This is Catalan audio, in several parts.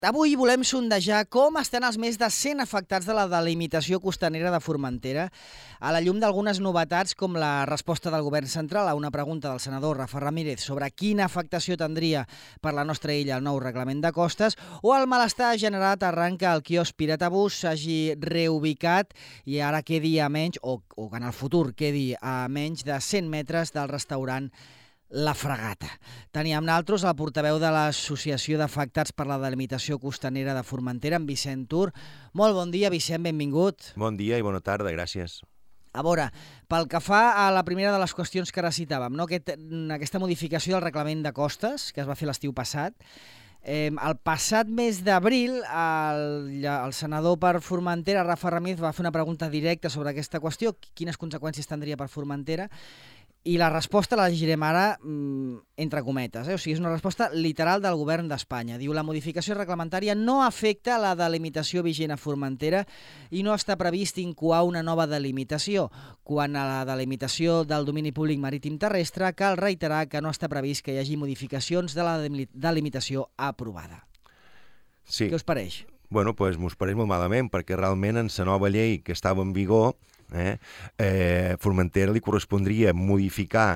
Avui volem sondejar com estan els més de 100 afectats de la delimitació costanera de Formentera a la llum d'algunes novetats com la resposta del govern central a una pregunta del senador Rafa Ramírez sobre quina afectació tindria per la nostra illa el nou reglament de costes o el malestar generat arran que el quiosc Piretabús s'hagi reubicat i ara quedi a menys, o que en el futur quedi a menys de 100 metres del restaurant La Fragata. Teníem nosaltres el portaveu de l'Associació d'Afectats per la Delimitació Costanera de Formentera, en Vicent Tur. Molt bon dia, Vicent, benvingut. Bon dia i bona tarda, gràcies. A veure, pel que fa a la primera de les qüestions que ara citàvem, no? Aquesta modificació del reglament de costes, que es va fer l'estiu passat, el passat mes d'abril, el senador per Formentera, Rafa Ramírez, va fer una pregunta directa sobre aquesta qüestió, quines conseqüències tindria per Formentera, i la resposta la llegirem ara entre cometes. O sigui, és una resposta literal del govern d'Espanya. Diu, la modificació reglamentària no afecta la delimitació vigent a Formentera i no està previst incoar una nova delimitació. Quant a la delimitació del domini públic marítim terrestre, cal reiterar que no està previst que hi hagi modificacions de la delimitació aprovada. Sí. Què us pareix? Bueno, doncs mos pareix molt malament, perquè realment en la nova llei que estava en vigor, Formentera li correspondria modificar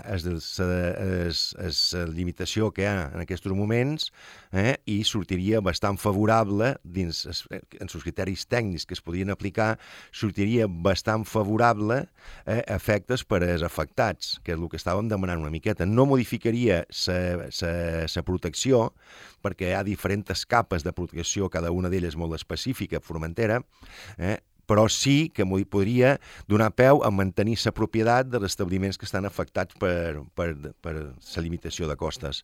la limitació que hi ha en aquests moments i sortiria bastant favorable dins en els criteris tècnics que es podien aplicar, sortiria bastant favorable a efectes per als afectats, que és el que estàvem demanant una miqueta. No modificaria la protecció, perquè hi ha diferents capes de protecció, cada una d'elles molt específica a Formentera, però sí que podria donar peu a mantenir la propietat dels establiments que estan afectats per la limitació de costes.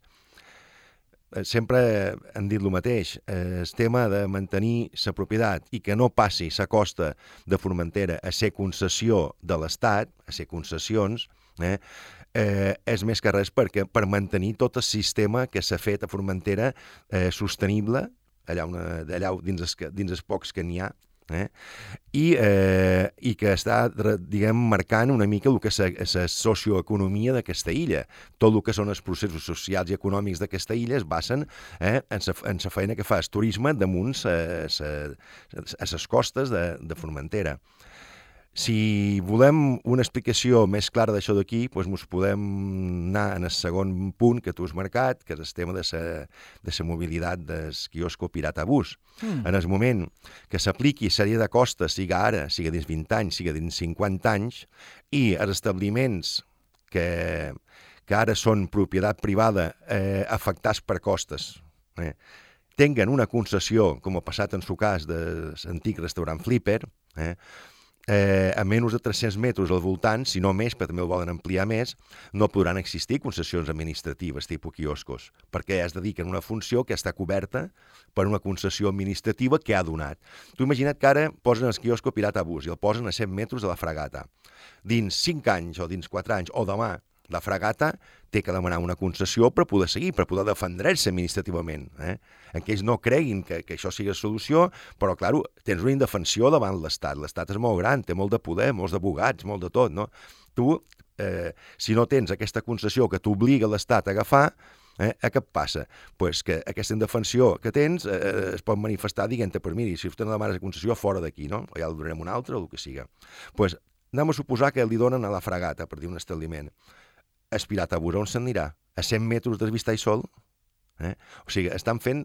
Sempre han dit el mateix, el tema de mantenir la propietat i que no passi la costa de Formentera a ser concessió de l'Estat, a ser concessions, és més que res perquè per mantenir tot el sistema que s'ha fet a Formentera sostenible, allà dins els pocs que n'hi ha, i que està, diguem, marcant una mica el que és la socioeconomia d'aquesta illa. Tot el que són els processos socials i econòmics d'aquesta illa es basen en la feina que fa el turisme damunt a les costes de Formentera. Si volem una explicació més clara d'això d'aquí, doncs ens podem anar en el segon punt que tu has marcat, que és el tema de la mobilitat del quiosco Piretabús. En el moment que s'apliqui la llei de costes, sigui ara, sigui dins 20 anys, sigui dins 50 anys, i els establiments que ara són propietat privada afectats per costes, tinguen una concessió, com ha passat en el cas de l'antic restaurant Flipper, a menys de 300 metres al voltant, si no més, però també el volen ampliar més, no podran existir concessions administratives tipus quioscos, perquè es dediquen a una funció que està coberta per una concessió administrativa que ha donat. Tu imagina't que ara posen el quiosco Piretabús i el posen a 100 metres de la Fragata. Dins 5 anys o dins 4 anys o demà, la Fragata té que demanar una concessió per poder seguir, per poder defendre-se administrativament. En què ells no creguin que això sigui la solució, però, clar, tens una indefensió davant l'Estat. L'Estat és molt gran, té molt de poder, molts d'abogats, molt de tot, no? Tu, si no tens aquesta concessió que t'obliga l'Estat a agafar, què passa? Pues que aquesta indefensió que tens es pot manifestar dient-te, però miri, si vostè no demana la concessió, fora d'aquí, no? O ja el donarem una altra, o el que siga. Pues anem a suposar que li donen a la Fragata, per dir un establiment. El Piretabús on s'anirà? A 100 metres del vistall sol? O sigui, estan fent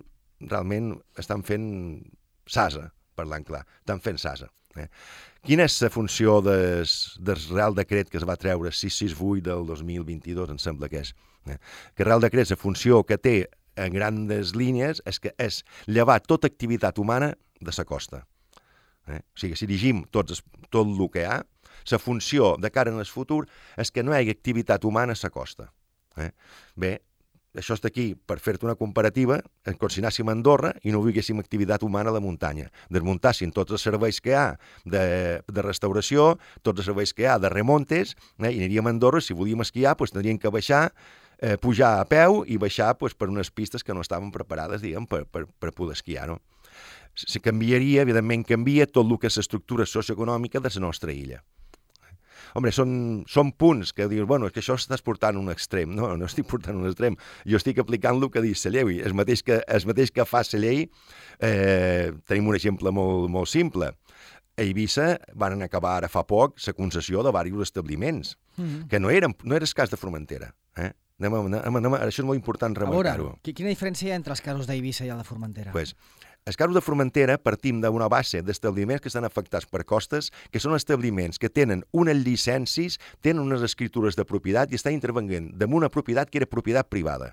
sasa, parlant clar, estan fent sasa. Quina és la funció del Real Decret que es va treure 668 del 2022, em sembla que és? Que el Real Decret, la funció que té en grandes línies és llevar tota activitat humana de la costa. O sigui, si llegim tot el que hi ha, la funció de cara en el futur és que no hi hagi activitat humana a la costa. Bé, això està aquí per fer-te una comparativa com si anéssim a Andorra i no volguéssim activitat humana a la muntanya. Desmuntàssim tots els serveis que hi ha de restauració, tots els serveis que hi ha de remontes, i aniríem a Andorra, si volíem esquiar, tindríem que baixar, pujar a peu i baixar per unes pistes que no estaven preparades, diguem, per poder esquiar, no? Se canviaria, evidentment canvia tot el que és l'estructura socioeconòmica de la nostra illa. Home, són punts que dius, bueno, és que això estàs portant un extrem. No, no estic portant un extrem. Jo estic aplicant el que diu la llei. El mateix que fa la llei, tenim un exemple molt simple. A Eivissa van acabar ara fa poc la concessió de diversos establiments, que no era el cas de Formentera. Això és molt important remarcar-ho. Quina diferència hi ha entre els casos d'Eivissa i el de Formentera? Pues, els casos de Formentera partim d'una base d'establiments que estan afectats per costes, que són establiments que tenen unes llicències, tenen unes escritures de propietat i estan intervenint damunt una propietat que era propietat privada.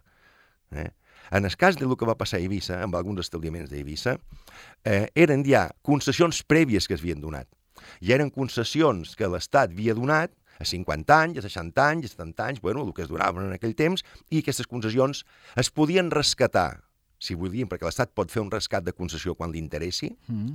En el cas del que va passar a Eivissa, amb alguns establiments d'Eivissa, eren ja concessions prèvies que s'havien donat. I eren concessions que l'Estat havia donat a 50 anys, a 60 anys, a 70 anys, bueno, el que es donaven en aquell temps, i aquestes concessions es podien rescatar, si volien, perquè l'Estat pot fer un rescat de concessió quan li interessi,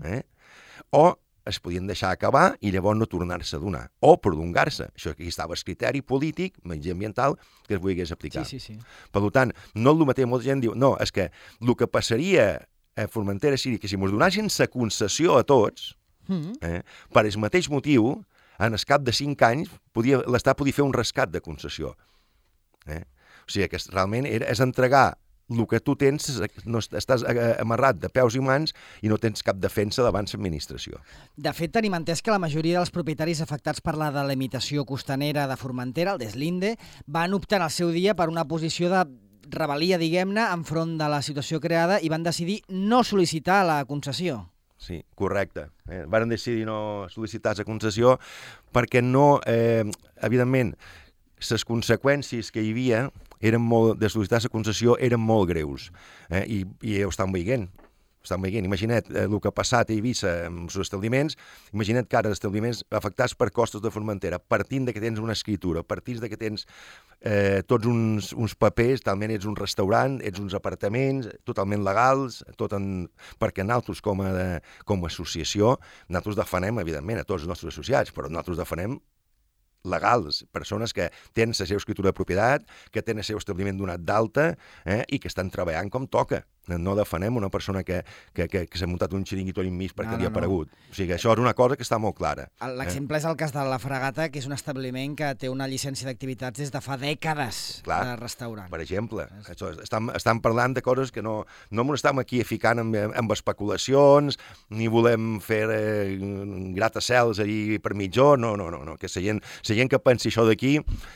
o es podien deixar acabar i llavors no tornar-se a donar, o prolongar-se. Això aquí estava el criteri polític, mediambiental, que es volgués aplicar. Sí. Per tant, no el mateix, molta gent diu, no, és que el que passaria a Formentera seria que si ens donessin la concessió a tots, per el mateix motiu, en el cap de 5 anys, l'Estat podia fer un rescat de concessió. O sigui, que realment és entregar el que tu tens, estàs amarrat de peus i mans i no tens cap defensa davant l'administració. De fet, tenim entès que la majoria dels propietaris afectats per la delimitació costanera de Formentera, el Deslinde, van optar al seu dia per una posició de rebel·lia, diguem-ne, enfront de la situació creada i van decidir no sol·licitar la concessió. Sí, correcte. Varen decidir no sol·licitar la concessió perquè no, evidentment, les conseqüències que hi havia de sol·licitar la concessió eren molt greus i ho estan veient. Imagina't el que ha passat a Eivissa amb els establiments, imagina't que ara els establiments afectats per costos de Formentera, partint de que tens una escritura, partint de que tens tots uns papers, talment ets un restaurant, ets uns apartaments, totalment legals, perquè nosaltres com a associació, nosaltres defenem, evidentment, a tots els nostres associats, però nosaltres defenem legals, persones que tenen la seva escritura de propietat, que tenen el seu establiment donat d'alta i que estan treballant com toca. No defenem una persona que s'ha muntat un xiringuito enmig perquè li ha aparegut. O sigui, això és una cosa que està molt clara. L'exemple és el cas de la Fragata, que és un establiment que té una llicència d'activitats des de fa dècades de restaurant. Per exemple, estem parlant de coses que no ens estem aquí ficant amb especulacions, ni volem fer gratacels ahir per mitjó, no. Que la gent que pensi això d'aquí,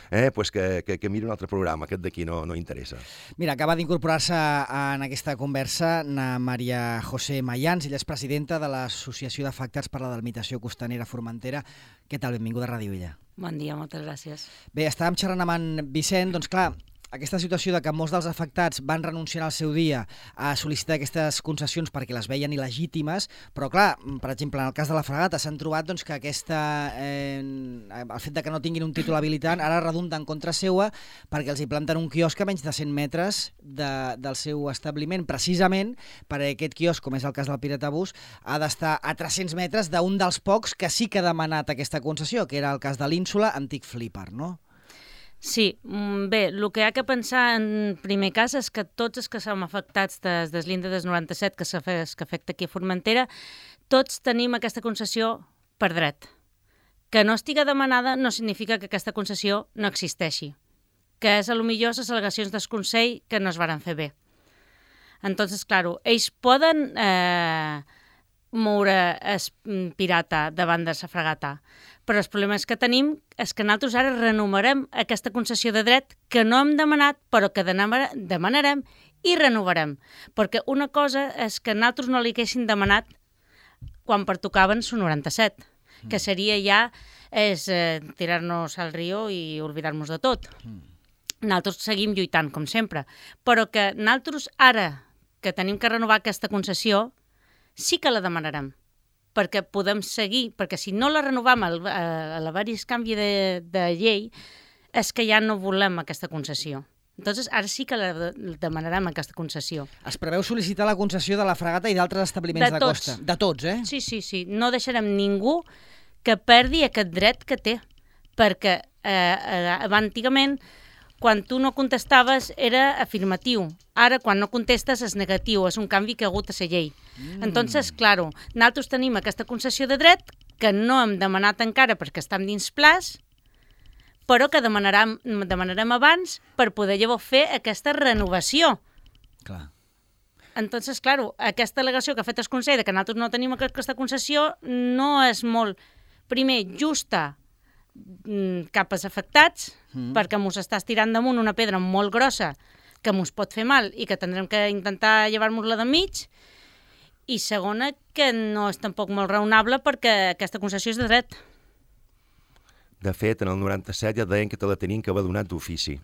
que miri un altre programa, aquest d'aquí no interessa. Mira, acaba d'incorporar-se en aquesta conversa na Maria José Mayans, ella és presidenta de l'Associació d'Afectats per la Delimitació Costanera Formentera. Què tal? Benvinguda a Ràdio Illa. Bon dia, moltes gràcies. Bé, estàvem xerrant amb en Vicent, doncs clar, aquesta situació de que molts dels afectats van renunciar al seu dia a sol·licitar aquestes concessions perquè les veien il·legítimes, però clar, per exemple, en el cas de la Fragata s'han trobat doncs, que el fet de que no tinguin un títol habilitant ara redunda en contra seua perquè els hi planten un quiosc a menys de 100 metres del seu establiment, precisament perquè aquest quiosc, com és el cas del Piretabús, ha d'estar a 300 metres d'un dels pocs que sí que ha demanat aquesta concessió, que era el cas de l'Ínsula, antic Flipper, no? Sí, bé, el que hi ha que pensar en primer cas és que tots els que som afectats des l'Inde des 97 que afecta aquí a Formentera, tots tenim aquesta concessió per dret. Que no estiga demanada no significa que aquesta concessió no existeixi, que és a lo millor les al·legacions del Consell que no es varen fer bé. Entonces, claro, ells poden moure el pirata davant de la Fragata, però els problemes que tenim és que nosaltres ara renovarem aquesta concessió de dret que no hem demanat, però que demanarem i renovarem. Perquè una cosa és que nosaltres no li haguessin demanat quan pertocaven el 97, que seria ja tirar-nos al riu i oblidar-nos de tot. Nosaltres seguim lluitant, com sempre, però que nosaltres ara que tenim que renovar aquesta concessió sí que la demanarem, perquè podem seguir, perquè si no la renovam a l'haver-hi canvi de llei, és que ja no volem aquesta concessió. Entonces, ara sí que la demanarem, aquesta concessió. Es preveu sol·licitar la concessió de la Fragata i d'altres establiments de costa? De tots, eh? Sí. No deixarem ningú que perdi aquest dret que té, perquè antigament quan tu no contestaves era afirmatiu. Ara, quan no contestes, és negatiu. És un canvi que ha hagut a la llei. Entonces, claro, nosaltres tenim aquesta concessió de dret que no hem demanat encara perquè estem dins plaç, però que demanarem abans per poder llavors fer aquesta renovació. Clar. Entonces, claro, aquesta al·legació que ha fet el Consell de que nosaltres no tenim aquesta concessió no és molt, primer, justa cap als afectats, perquè mos està estirant damunt una pedra molt grossa que mos pot fer mal i que tindrem que intentar llevar-nos-la de mig, i segona, que no és tampoc molt raonable perquè aquesta concessió és de dret. De fet, en el 97 ja deien que te la tenien que haver donat d'ofici.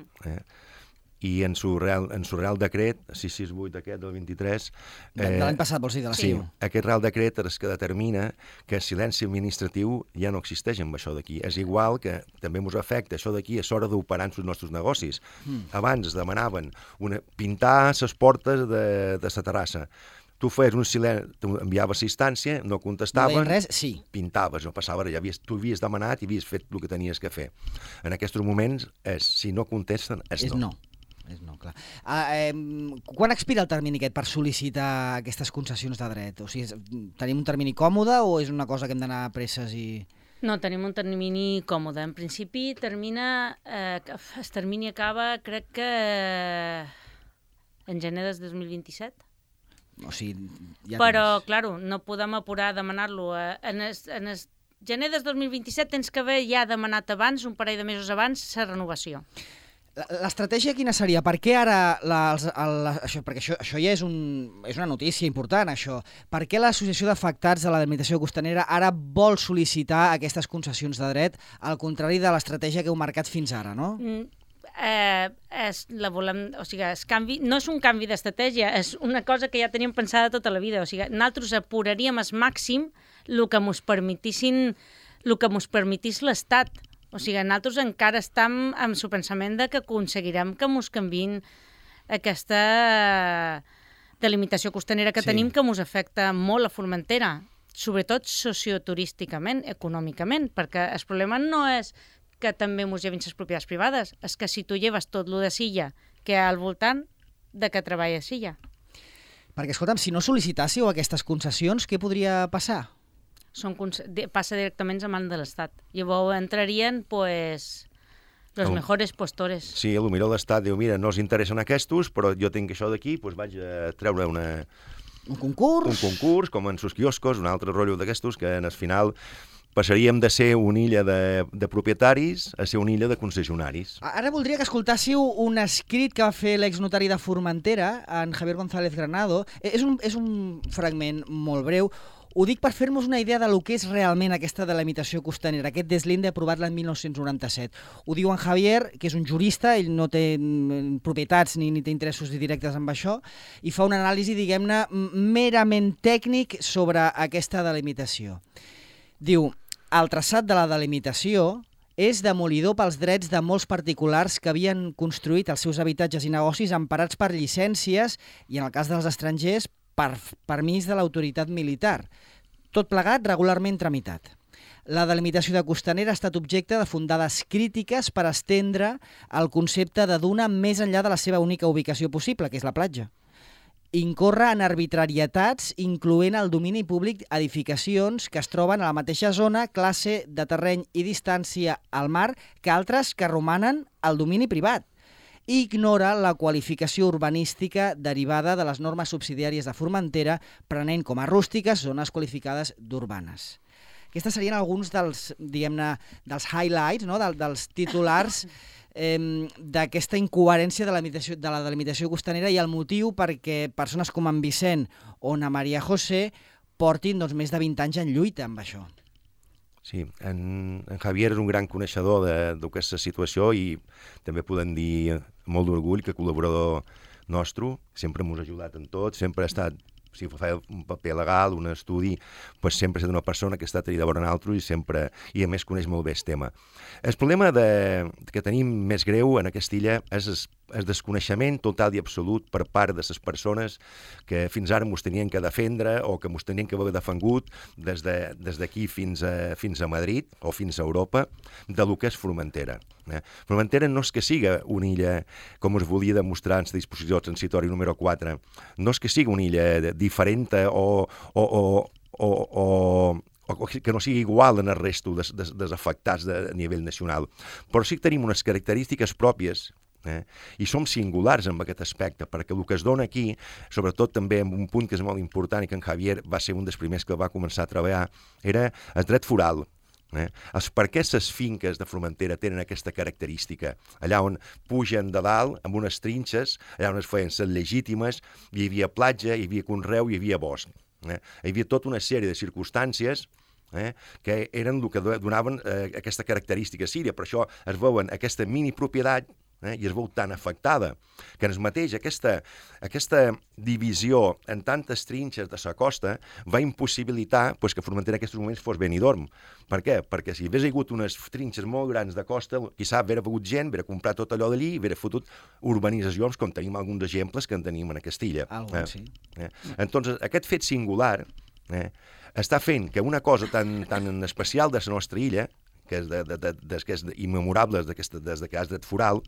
I en su real decret, 668 aquest del 23... De l'any passat, vols dir, de l'estiu. Sí, aquest real decret és que determina que el silenci administratiu ja no existeix amb això d'aquí. És igual que també ens afecta això d'aquí a l'hora d'operar en els nostres negocis. Abans demanaven pintar les portes de la terrassa. Tu feies un silenci, enviaves l'instància, no contestaven, no res, sí. Pintaves, no passava res, tu havies demanat i havies fet el que tenies que fer. En aquests moments, si no contesten, és no. És no, clar. Quan expira el termini aquest per sol·licitar aquestes concessions de dret? O sigui, tenim un termini còmode o és una cosa que hem d'anar a presses i... No, tenim un termini còmode. En principi, el termini acaba, crec que en gener del 2027. O sigui, ja però, clar, no podem apurar a demanar-lo. En el gener del 2027 tens que haver ja demanat abans, un parell de mesos abans, la renovació. L'estratègia quina seria? Per què ara, perquè això ja és una notícia important, això. Per què l'Associació d'Afectats de la Delimitació Costanera ara vol sol·licitar aquestes concessions de dret, al contrari de l'estratègia que heu marcat fins ara, no? No és un canvi d'estratègia, és una cosa que ja teníem pensada tota la vida. O sigui, nosaltres apuraríem al màxim el que mos permetís l'Estat. O sigui, nosaltres encara estem amb el pensament de que aconseguirem que mos canviïn aquesta delimitació costanera que tenim, que mos afecta molt a Formentera, sobretot socioturísticament, econòmicament, perquè el problema no és que també mos llevin les propietats privades, és que si tu lleves tot lo de Silla que hi ha al voltant, de que treballa a Silla. Perquè, escolta'm, si no sol·licitássiu aquestes concessions, què podria passar? Passa directament a mans de l'Estat. Llavors entrarien, los mejores postores. Sí, potser l'Estat diu, mira, no els interessen aquests, però jo tinc això d'aquí, doncs vaig a treure un concurs. Un concurs, com en sus quioscos, un altre rotllo d'aquestos, que en el final passaríem de ser una illa de propietaris a ser una illa de concessionaris. Ara voldria que escoltássiu un escrit que va fer l'exnotari de Formentera, en Javier González Granado. És un fragment molt breu. Ho dic per fer-nos una idea de lo que és realment aquesta delimitació costanera, aquest deslinde aprovat l'any 1997. Ho diu en Javier, que és un jurista, ell no té propietats ni té interessos directes amb això, i fa una anàlisi, diguem-ne, merament tècnic sobre aquesta delimitació. Diu, el traçat de la delimitació és demolidor pels drets de molts particulars que havien construït els seus habitatges i negocis emparats per llicències i, en el cas dels estrangers, per permís de l'autoritat militar. Tot plegat regularment tramitat. La delimitació de costanera ha estat objecte de fundades crítiques per estendre el concepte de duna més enllà de la seva única ubicació possible, que és la platja. Incorre en arbitrarietats, incloent el domini públic edificacions que es troben a la mateixa zona, classe de terreny i distància al mar que altres que romanen al domini privat. I ignora la qualificació urbanística derivada de les normes subsidiàries de Formentera, prenent com a rústiques zones qualificades d'urbanes. Aquests serien alguns dels, diguem-ne, dels highlights, no? dels titulars d'aquesta incoherència de la delimitació costanera i el motiu perquè persones com en Vicent o na Maria José portin més de 20 anys en lluita amb això. Sí, en Javier és un gran coneixedor d'aquesta situació i també podem dir molt d'orgull que col·laborador nostre, sempre ens ha ajudat en tot, sempre ha estat, si fa un paper legal, un estudi, doncs sempre ha estat una persona que ha estat allà davant nosaltres i a més coneix molt bé el tema. El problema que tenim més greu en aquesta illa és el desconeixement total i absolut per part de les persones que fins ara ens tenien que defendre o que ens tenien que haver defengut des d'aquí fins a Madrid o fins a Europa de lo que és Formentera. Formentera no és que siga una illa, com us volia demostrar en la disposició transitori número 4, no és que siga una illa diferent o o que no sigui igual en el resto dels afectats a nivell nacional. Però sí que tenim unes característiques pròpies, i som singulars en aquest aspecte, perquè el que es dona aquí, sobretot també en un punt que és molt important i que en Javier va ser un dels primers que va començar a treballar, era el dret foral. Per què les finques de Formentera tenen aquesta característica? Allà on pugen de dalt, amb unes trinxes, allà on es feien les legítimes, hi havia platja, hi havia conreu, hi havia bosc. Hi havia tota una sèrie de circumstàncies que eren el que donaven aquesta característica síria. Per això es veuen aquesta minipropietat i es veu tan afectada, que en el mateix aquesta divisió en tantes trinxes de la costa va impossibilitar que Formentera en aquests moments fos Benidorm. Per què? Perquè si hagués hagut unes trinxes molt grans de costa, quizà hagués hagut gent, hagués comprat tot allò d'allí i hagués fotut urbanitzacions, com tenim alguns exemples que en tenim a Castilla. Sí. Entonces, aquest fet singular està fent que una cosa tan especial de la nostra illa, que és immemorable des que has dret foral,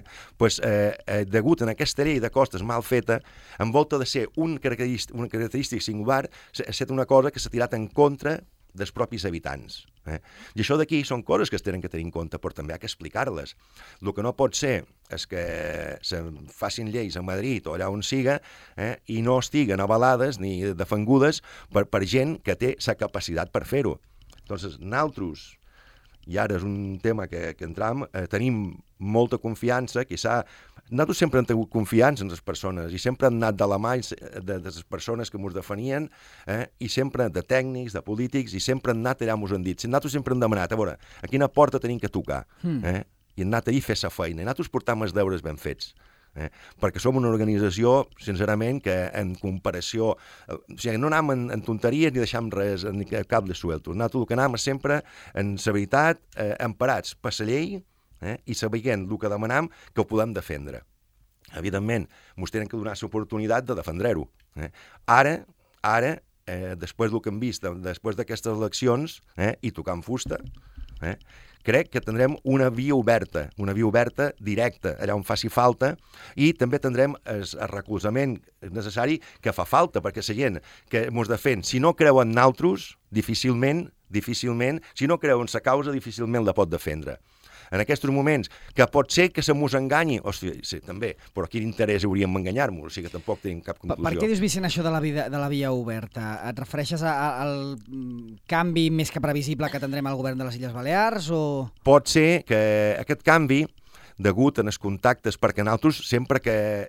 degut a aquesta llei de costes mal feta, envolta de ser una característica singular, ha estat una cosa que s'ha tirat en contra dels propis habitants. I això d'aquí són coses que es tenen que tenir en compte, però també hi ha que explicar-les. El que no pot ser és que se facin lleis a Madrid o allà on siga i no estiguen avalades ni defengudes per gent que té la capacitat per fer-ho. Entonces, nosaltres, i ara és un tema que entram, tenim molta confiança, nosaltres sempre hem tingut confiança en les persones i sempre hem anat de la mà de les persones que ens definien i sempre de tècnics, de polítics, i sempre hem anat allà, ens han dit. Nosaltres sempre hem demanat, a veure, a quina porta tenim que tocar, i hem anat allà a fer la feina, i nosaltres portam els deures ben fets. Perquè som una organització, sincerament, que en comparació... O sigui, no anem en tonteries ni deixem res, ni cap de sueltos. Nosaltres el que anem sempre, en la veritat, emparats per la llei i sabent el que demanam, que ho podem defendre. Evidentment, ens tenen que donar l'oportunitat de defendre-ho. Ara, després del que hem vist, després d'aquestes eleccions, i tocant fusta, crec que tindrem una via oberta directa, allà on faci falta, i també tindrem el recolzament necessari que fa falta, perquè la gent que ens defèn, si no creu en nosaltres, difícilment, si no creu en la causa, difícilment la pot defendre. En aquests moments, que pot ser que se mos enganyi, sí, també, però quin interès hauríem d'enganyar-nos? O sigui que tampoc tenim cap conclusió. Per què dius, Vicent, això de la via oberta? Et refereixes al canvi més que previsible que tindrem al govern de les Illes Balears? Pot ser que aquest canvi, degut en els contactes, perquè nosaltres, sempre que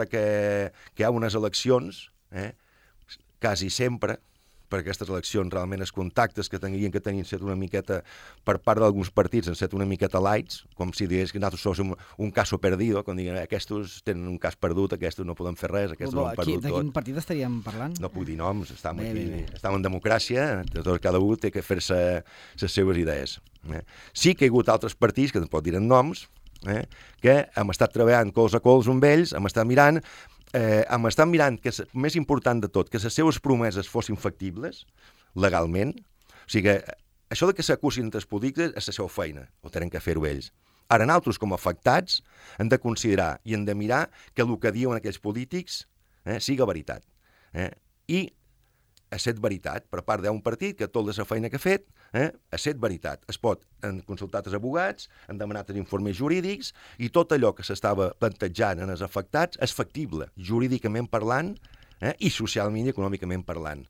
hi ha unes eleccions, quasi sempre, per aquestes eleccions, realment els contactes que tenien que tenir set una miqueta, per part d'alguns partits, han set una miqueta lights, com si digués que nosaltres som un caso perdido, com diguin, aquests tenen un cas perdut, aquests no podem fer res, aquests ho han perdut tot. De quin partit estaríem parlant? No puc dir noms, estem en democràcia, cada un té que fer-se les seves idees. Sí que hi ha hagut altres partits, que no pot dir en noms, que hem estat treballant cols a cols amb ells, hem estat mirant, que més important de tot, que les seves promeses fossin factibles legalment. O sigui, això de que s'acusin els polítics és la seva feina, ho tenen que fer-ho ells. Ara, nosaltres, com a afectats, hem de considerar i hem de mirar que el que diuen aquells polítics siga veritat. I ha set veritat per part d'un partit que tota la feina que ha fet ha set veritat. Es pot, han consultat els abogats, han demanat els informes jurídics i tot allò que s'estava plantejant en els afectats és factible, jurídicament parlant i socialment i econòmicament parlant.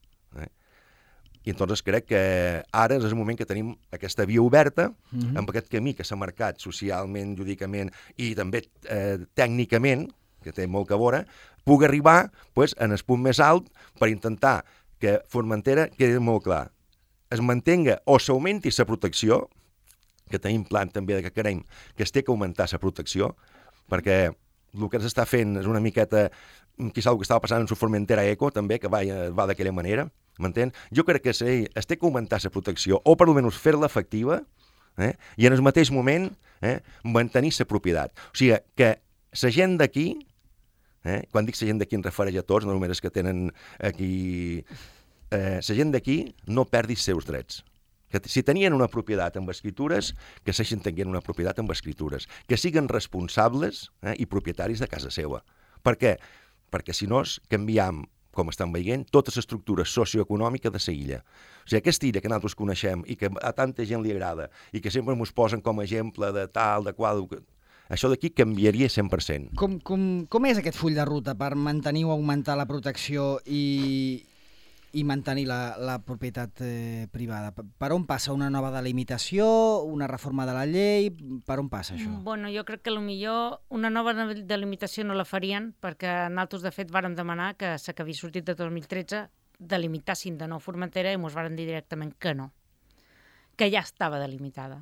I entonces crec que ara és el moment que tenim aquesta via oberta amb aquest camí que s'ha marcat socialment, jurídicament i també tècnicament, que té molt que veure, pugui arribar en el punt més alt per intentar que Formentera quedi molt clar. Es mantenga o s'augmenti la protecció, que tenim plan també que querem que es té que augmentar la protecció, perquè el que s'està fent és una miqueta, quizà el que estava passant en su Formentera Eco, també, que va d'aquella manera, m'entén? Jo crec que es té que augmentar la protecció, o per almenys fer-la efectiva, i en el mateix moment mantenir la propietat. O sigui, que la gent d'aquí, quan dic la gent d'aquí em refereix a tots, no només els que tenen aquí... La gent d'aquí no perdi els seus drets. Que si tenien una propietat amb escritures, que segueixin tenint una propietat amb escritures. Que siguin responsables i propietaris de casa seva. Per què? Perquè si no canviem com estan veient, tota l'estructura socioeconòmica de la illa. O sigui, aquesta illa que nosaltres coneixem i que a tanta gent li agrada i que sempre ens posen com a exemple de tal, de qual... Això d'aquí canviaria 100%. Com és aquest full de ruta per mantenir o augmentar la protecció i mantenir la propietat privada? Per on passa una nova delimitació, una reforma de la llei? Per on passa això? Bueno, jo crec que potser una nova delimitació no la farien, perquè nosaltres, de fet, vàrem demanar que la que havia sortit de 2013 delimitassin de nou Formentera i ens varen dir directament que no, que ja estava delimitada.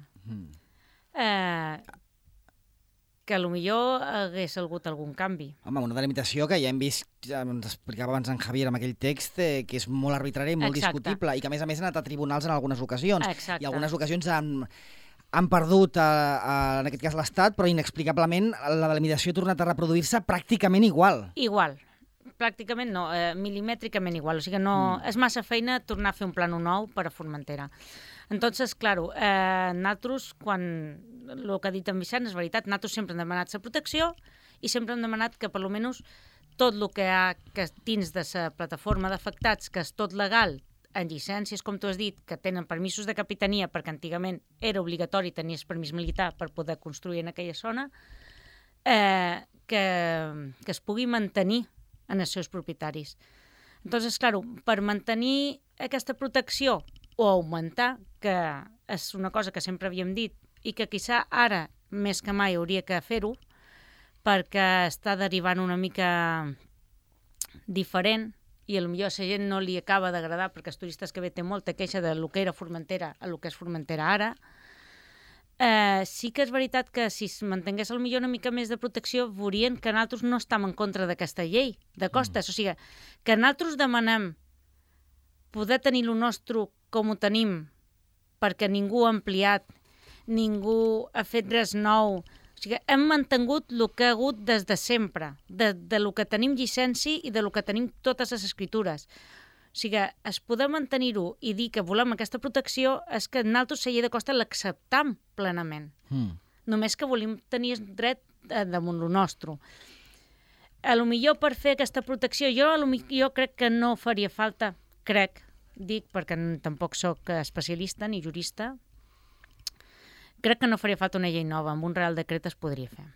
Que potser hagués hagut algun canvi. Home, una delimitació que ja hem vist, ens explicava abans en Javier amb aquell text, que és molt arbitrària i molt discutible, i que a més ha anat a tribunals en algunes ocasions. Exacte. I algunes ocasions han perdut, en aquest cas l'Estat, però inexplicablement la delimitació ha tornat a reproduir-se pràcticament igual. Igual. Pràcticament no, milimètricament igual. O sigui que no, és massa feina tornar a fer un plano nou per a Formentera. Entonces, claro, nosaltres, quan el que ha dit en Vicent és veritat, nosaltres sempre hem demanat la protecció i sempre hem demanat que, per almenys, tot el que hi ha dins de la plataforma d'afectats, que és tot legal, en llicències, com tu has dit, que tenen permisos de capitania, perquè antigament era obligatori tenir el permís militar per poder construir en aquella zona, que es pugui mantenir en els seus propietaris. Entonces, claro, per mantenir aquesta protecció o augmentar, que és una cosa que sempre havíem dit i que quizà ara, més que mai, hauria que fer-ho, perquè està derivant una mica diferent i potser a la gent no li acaba d'agradar, perquè els turistes que ve té molta queixa de lo que era Formentera a lo que és Formentera ara. Sí que és veritat que si es mantingués potser una mica més de protecció, veurien que nosaltres no estem en contra d'aquesta llei de costes. O sigui, que nosaltres demanem poder tenir lo nostre com ho tenim, perquè ningú ha ampliat, ningú ha fet res nou. O sigui, hem mantingut el que ha hagut des de sempre, de lo que tenim llicència i de lo que tenim totes les escritures. O sigui, es poder mantenir-ho i dir que volem aquesta protecció és que nosaltres la llei de costa l'acceptam plenament. Només que volem tenir dret damunt lo nostre. A lo millor per fer aquesta protecció, jo crec que no faria falta, dic perquè tampoc sóc especialista ni jurista, crec que no faria falta una llei nova, amb un Real Decret es podria fer.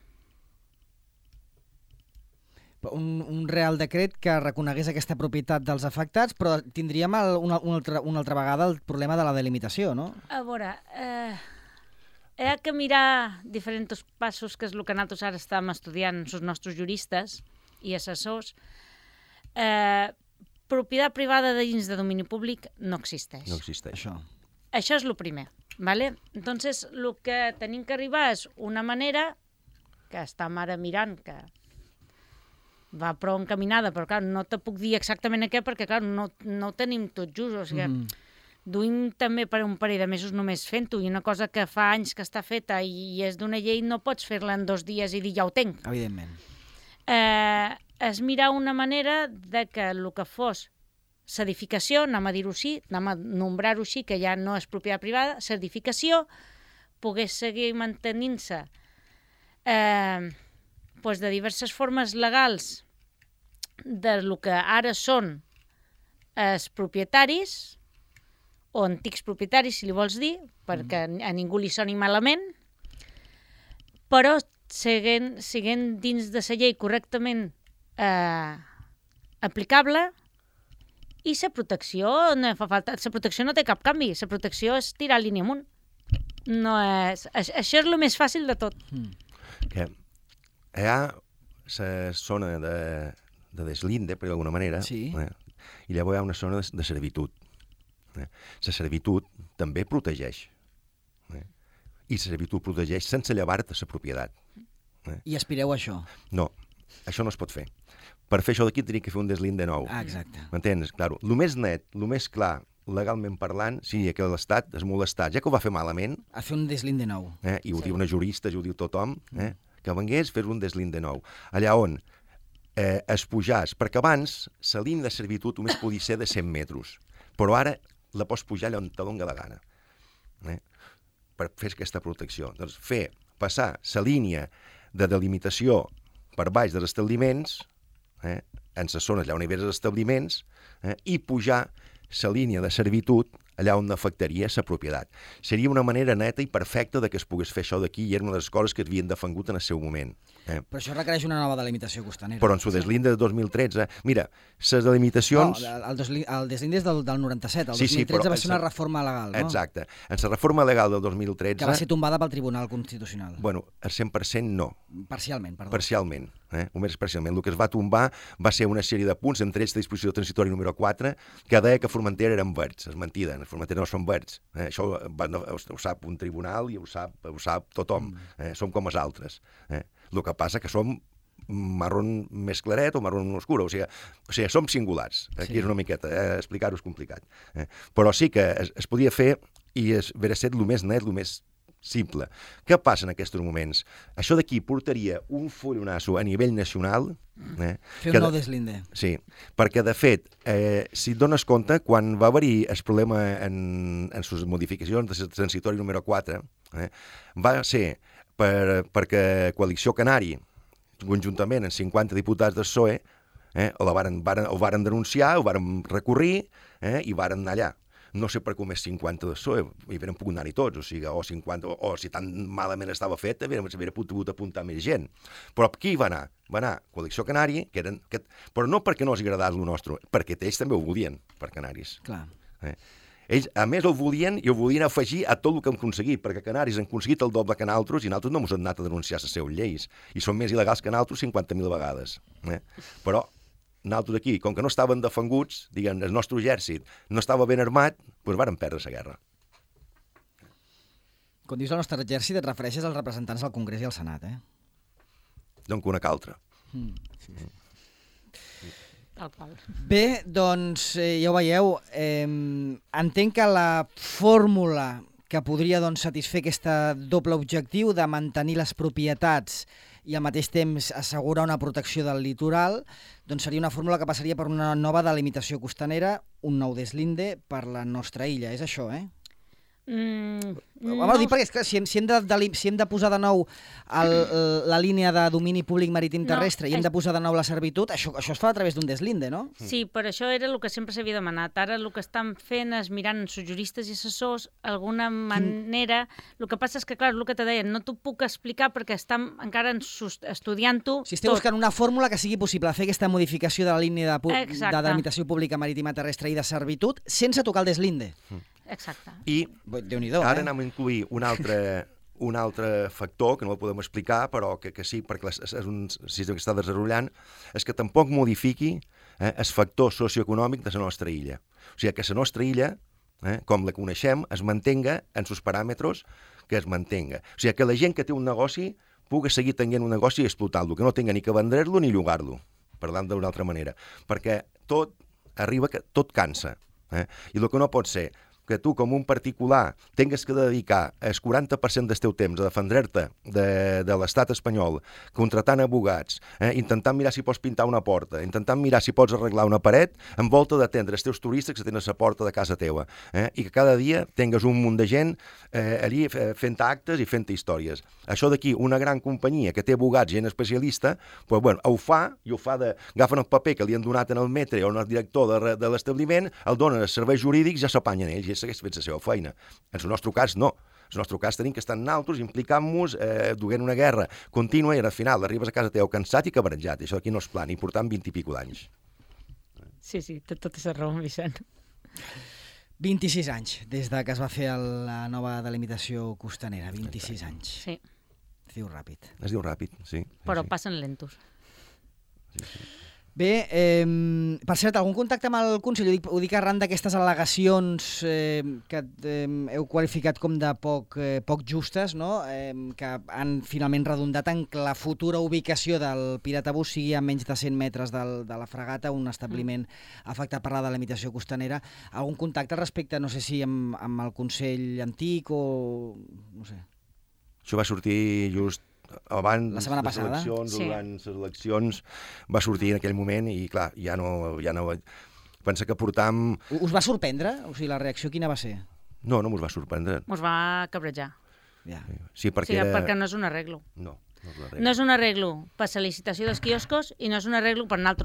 Un Real Decret que reconegués aquesta propietat dels afectats, però tindríem una altra vegada el problema de la delimitació, no? A veure, hi ha que mirar diferents passos, que és el que nosaltres ara estem estudiant, els nostres juristes i assessors. Propietat privada dins de domini públic no existeix. No existeix. Això és el primer. ¿Vale? Entonces, el que tenim que arribar és una manera que estem ara mirant, que va prou encaminada, però clar, no te puc dir exactament a què, perquè clar, no ho tenim tot just. O sigui, duim també per un parell de mesos només fent-ho, i una cosa que fa anys que està feta i és d'una llei, no pots fer-la en 2 dies i dir ja ho tenc. Evidentment. És mirar una manera de que el que fos certificació, anem a dir-ho així, anem a nombrar-ho així, que ja no és propietat privada, certificació, pogués seguir mantenint-se de diverses formes legals de lo que ara són els propietaris, o antics propietaris, si li vols dir, perquè a ningú li soni malament, però siguent dins de la llei correctament aplicable. I la protecció no fa falta. La protecció no té cap canvi. La protecció és tirar línia amunt. No és... Això és el més fàcil de tot. Que hi ha la zona de deslinde, per d'alguna manera, i llavors hi ha una zona de servitud. La servitud també protegeix. I la servitud protegeix sense llevar-te la propietat. I aspireu a això? No, això no es pot fer. Per fer això d'aquí tenia que fer un deslinde nou. Exacte. M'entens? Claro, el més net, el més clar, legalment parlant, seria que l'Estat es molestat, ja que ho va fer malament... A fer un deslinde nou. I ho diu una jurista, ho diu tothom, que vengués fer un deslinde nou. Allà on es pujàs, perquè abans la línia de servitud només podia ser de 100 metres, però ara la pots pujar allà on te doni la gana, per fer aquesta protecció. Doncs passar la línia de delimitació per baix dels establiments en les zones allà on hi havia els establiments i pujar la línia de servitud allà on afectaria la propietat. Seria una manera neta i perfecta de que es pogués fer això d'aquí i era una de les coses que havien defengut en el seu moment. Però això requereix una nova delimitació costanera. Però en su deslinde de 2013... Mira, les delimitacions... No, el deslinde és del 97. El 2013 però va ser una reforma legal, no? Exacte. En la reforma legal del 2013... Que va ser tombada pel Tribunal Constitucional. Bueno, el 100% no. Parcialment, perdó. Parcialment. Només parcialment. El que es va tombar va ser una sèrie de punts, entre ells la disposició transitori número 4, que deia que Formentera eren verds. És mentida, Formentera no són verds. Això ho sap un tribunal i ho sap tothom. Som com els altres. El que passa que som marron més claret o marron oscur, o sigui, som singulars. Aquí és una miqueta, explicar-ho és complicat. Però sí que es podia fer i hauria estat el més net, el més simple. Què passa en aquests moments? Això d'aquí portaria un follonasso a nivell nacional. Fer un nou deslinde. Sí, perquè de fet, si et dones compte, quan va haver-hi el problema en les modificacions de la transitori número 4, va ser perquè Coalició Canari, conjuntament amb 50 diputats del PSOE, ho varen denunciar, ho varen recórrer i varen anar allà. No sé per com és 50 de PSOE, hi haurien pogut anar-hi tots, o sigui, o 50, o si tan malament estava fet, s'hauria pogut apuntar més gent. Però qui va anar? Va anar Coalició Canari, però no perquè no els agradés el nostre, perquè ells també ho volien, per canaris. Clar. Ells, a més, ho volien i ho volien afegir a tot el que hem aconseguit, perquè canaris han aconseguit el doble que nosaltres i nosaltres no ens hem anat a denunciar les seves lleis, i són més il·legals que nosaltres 50.000 vegades. Però nosaltres aquí, com que no estaven defenguts, diguem, el nostre exèrcit no estava ben armat, doncs varen perdre la guerra. Quan dius el nostre exèrcit et refereixes als representants del Congrés i al Senat, Donc una que altra. Tal qual. Bé, doncs ja ho veieu, entenc que la fórmula que podria satisfer aquest doble objectiu de mantenir les propietats i al mateix temps assegurar una protecció del litoral, doncs seria una fórmula que passaria per una nova delimitació costanera, un nou deslinde per la nostra illa. És això, No. Dic perquè, esclar, si hem de posar de nou la línia de domini públic marítim terrestre i hem de posar de nou la servitud, això es fa a través d'un deslinde, no? Sí, per això era el que sempre s'havia demanat. Ara el que estan fent és mirant els juristes i assessors alguna manera. El que passa és que, clar, el que te deien, no t'ho puc explicar perquè estan encara estudiant-ho. Si esteu buscant una fórmula que sigui possible fer aquesta modificació de la línia de delimitació pública marítima terrestre i de servitud sense tocar el deslinde. Exacte. I Déu-n'hi-do, ara anem a incluir un altre factor, que no el podem explicar, però que sí, perquè és un sistema que està desenvolupant, és que tampoc modifiqui el factor socioeconòmic de la nostra illa. O sigui, que la nostra illa, com la coneixem, es mantenga en els paràmetres que es mantenga. O sigui, que la gent que té un negoci pugui seguir tenint un negoci i explotar-lo, que no tenga ni que vendre-lo ni llogar-lo, parlant d'una altra manera. Perquè tot arriba que tot cansa. I el que no pot ser que tu, com un particular, tingues que dedicar el 40% del teu temps a defendre-te de l'estat espanyol, contratant abogats, intentant mirar si pots pintar una porta, intentant mirar si pots arreglar una paret, envolta d'atendre els teus turistes que tenen a la porta de casa teva, i que cada dia tingues un munt de gent allí fent actes i fent històries. Això d'aquí, una gran companyia que té abogats, gent especialista, doncs, bueno, ho fa agafen el paper que li han donat en el metre o en el director de l'establiment, el donen als serveis jurídics i ja s'apanyen ells, i segueix fent la seva feina. En el nostre cas, no. En el nostre cas tenim que estar nosaltres implicant-nos, duent una guerra contínua i al final arribes a casa teu cansat i cabrejat. Això aquí no és plan, i portant 20 i pico d'anys. Sí, té tota la raó, Vicent. 26 anys des de que es va fer la nova delimitació costanera. 26 anys. Sí. Es diu ràpid. Es diu ràpid, sí. Però passen lentos. Sí. Bé, per cert, algun contacte amb el Consell? Ho dic arran d'aquestes al·legacions que heu qualificat com de poc justes, no? Que han finalment redundat en que la futura ubicació del Piratabús sigui a menys de 100 metres de la fregata, un establiment afectat per la delimitació costanera. Algun contacte al respecte, no sé si amb el Consell antic o... no sé. Això va sortir just abans la setmana passada. Durant les eleccions va sortir en aquell moment i clar, ja no pensa que portam... Us va sorprendre? O sigui, la reacció quina va ser? No mos va sorprendre. Mos va cabrejar. Ja. Sí, perquè no és un arreglo. No és un arreglo. No és un arreglo per la licitació dels quioscos i no és un arreglo per nosaltres.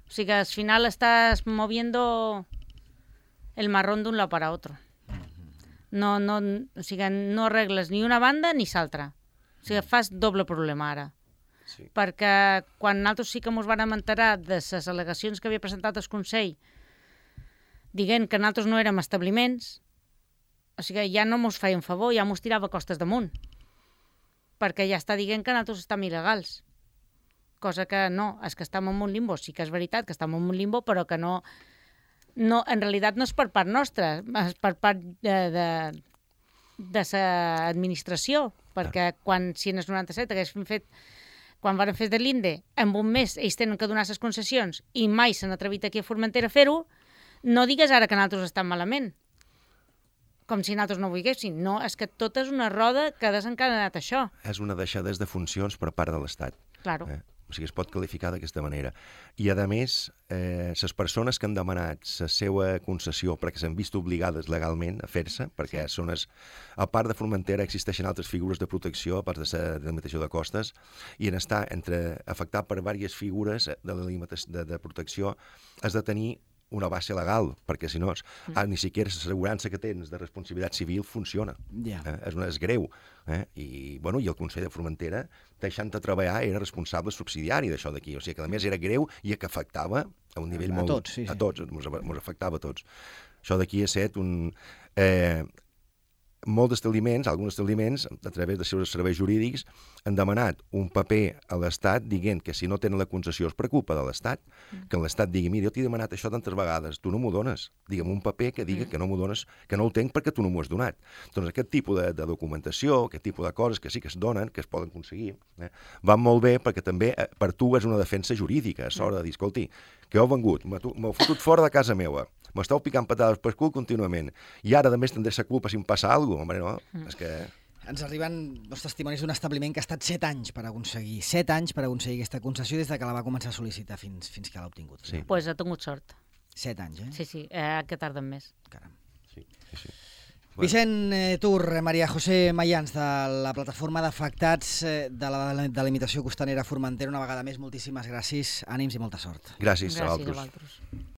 O sigui, al final estàs moviendo el marrón d'un lado para otro. No, o sigui, no arregles ni una banda ni l'altra. O sigui, fas doble problema ara. Sí. Perquè quan nosaltres sí que ens vam enterar de les al·legacions que havia presentat el Consell dient que nosaltres no érem establiments, o sigui, ja no ens feia un favor, ja ens tirava costes damunt. Perquè ja està dient que nosaltres estem il·legals. Cosa que no, és que estem en un limbo. Sí que és veritat que estem en un limbo, però que no, en realitat no és per part nostra, és per part de l'administració, perquè si en el 97 haguéssim fet, quan van fer de l'INDE, en un mes ells tenen que donar les concessions i mai s'han atrevit aquí a Formentera a fer-ho, no digues ara que nosaltres estem malament, com si nosaltres no volguéssim. No, és que tot és una roda que ha desencadenat això. És una deixadesa de funcions per part de l'Estat. Claro. O sigui, es pot qualificar d'aquesta manera. I, a més, les persones que han demanat la seva concessió perquè s'han vist obligades legalment a fer-se, perquè són a part de Formentera existeixen altres figures de protecció, a part de la delimitació de costes, i en estar afectat per diverses figures de protecció has de tenir una base legal, perquè si no, ni siquiera l'assegurança que tens de responsabilitat civil funciona. És greu. I el Consell de Formentera, deixant de treballar, era responsable subsidiari d'això d'aquí. O sigui que, a més, era greu i que afectava a un nivell molt... A tots, sí. A tots, ens afectava a tots. Això d'aquí ha estat un... molts establiments, alguns establiments, a través dels seus serveis jurídics, han demanat un paper a l'Estat dient que si no tenen la concessió és per culpa de l'Estat, que l'Estat digui, mira, jo t'he demanat això tantes vegades, tu no m'ho dones, digue'm un paper que digui que no m'ho dones, que no el tenc perquè tu no m'ho has donat. Doncs aquest tipus de documentació, aquest tipus de coses que sí que es donen, que es poden aconseguir, van molt bé perquè també per tu és una defensa jurídica, és hora de dir, escolti, que heu vengut, m'heu fotut fora de casa meva, m'esteu picant patades per cul contínuament, i ara, a més, tindré la culpa si em passa alguna cosa. Home, no, és que... Ens arriben els testimonis d'un establiment que ha estat 7 anys per aconseguir, 7 anys per aconseguir aquesta concessió des que la va començar a sol·licitar fins que l'ha obtingut. Sí. Pues ha tingut sort. 7 anys, eh? Sí, que tarden més. Caram. Sí. Vicent Tur, Maria José Mayans, de la plataforma d'afectats de la delimitació costanera Formentera, una vegada més, moltíssimes gràcies, ànims i molta sort. Gràcies a vosaltres.